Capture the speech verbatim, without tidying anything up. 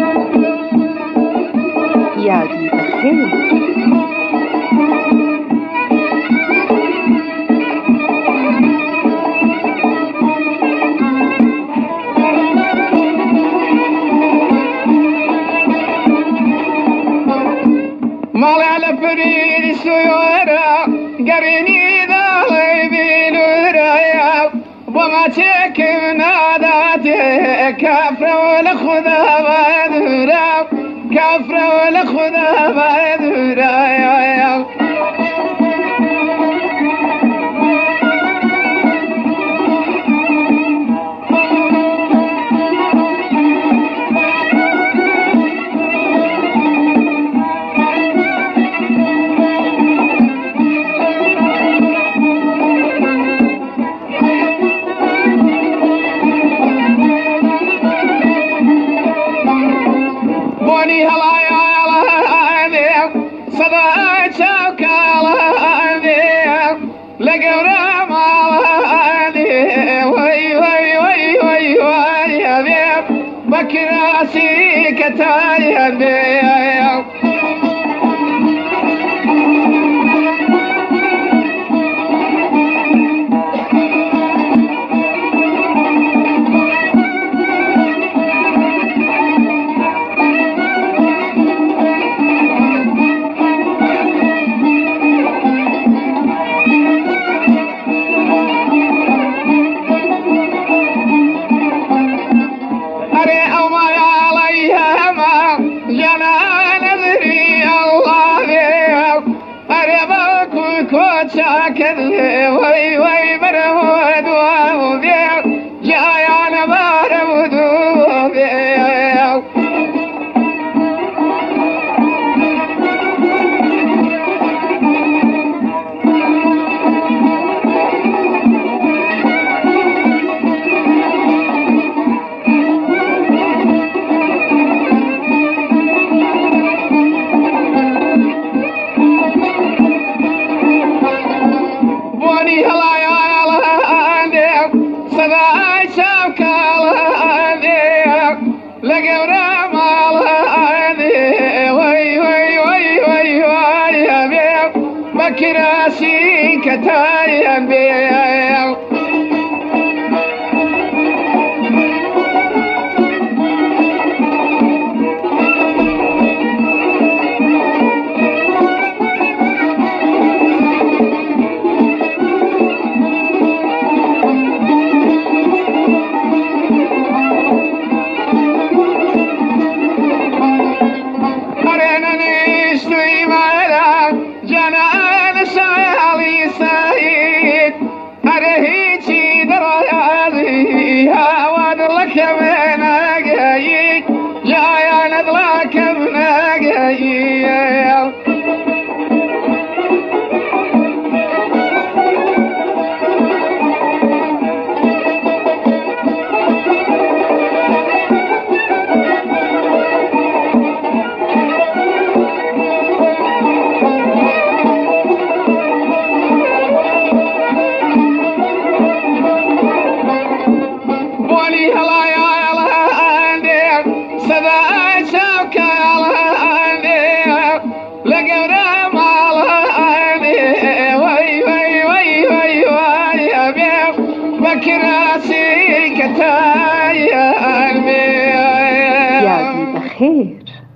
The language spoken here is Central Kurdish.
یادی بخیر. مال على فريد السيارة قريني ذا غيبي لورايا وما تكن ناداتي كافرة ولا خذها بذورا كافرة ولا خذها بذورايا بوني هلا يا الله صدى شوك الله لقورا ما وي وي وي وي وي يا بكراسي كتايا شاكر وي وي برود وذيع جاي على برود وذيع هلا يا الله صدى شوك الله لقورا ما وي وي وي وي وي يا بكراسي كتايا بيا یادی بخیر.